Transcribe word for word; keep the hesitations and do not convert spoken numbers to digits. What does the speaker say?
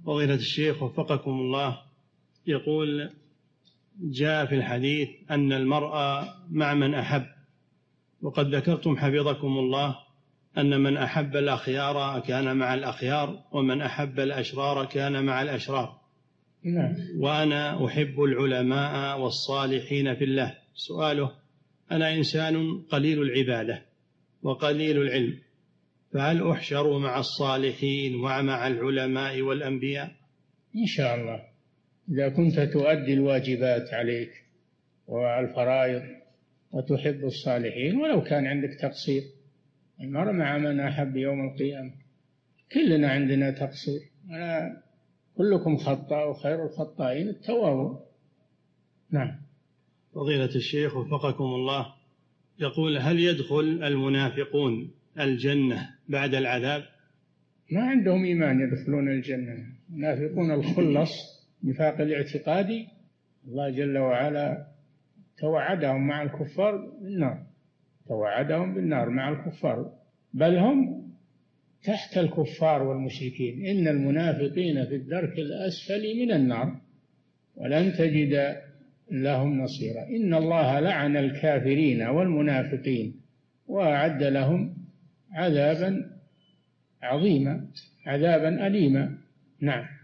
فضيلة الشيخ وفقكم الله، يقول: جاء في الحديث أن المرء مع من أحب، وقد ذكرتم حفظكم الله أن من أحب الأخيار كان مع الأخيار، ومن أحب الأشرار كان مع الأشرار. نعم. وأنا أحب العلماء والصالحين في الله. سؤاله: أنا إنسان قليل العبادة وقليل العلم، فهل أحشر مع الصالحين ومع العلماء والأنبياء؟ إن شاء الله، إذا كنت تؤدي الواجبات عليك والفرائض وتحب الصالحين، ولو كان عندك تقصير. المرء مع من أحب يوم القيامة. كلنا عندنا تقصير، كلكم خطاء وخير الخطائين التوابون. نعم. فضيلة الشيخ وفقكم الله، يقول: هل يدخل المنافقون الجنة بعد العذاب؟ ما عندهم إيمان يدخلون الجنة. المنافقون الخلص نفاق الاعتقادي، الله جل وعلا توعدهم مع الكفار بالنار، توعدهم بالنار مع الكفار، بل هم تحت الكفار والمشركين. إن المنافقين في الدرك الأسفل من النار ولن تجد لهم نصيرا. إن الله لعن الكافرين والمنافقين وأعد لهم عذابا عظيما، عذابا أليما. نعم.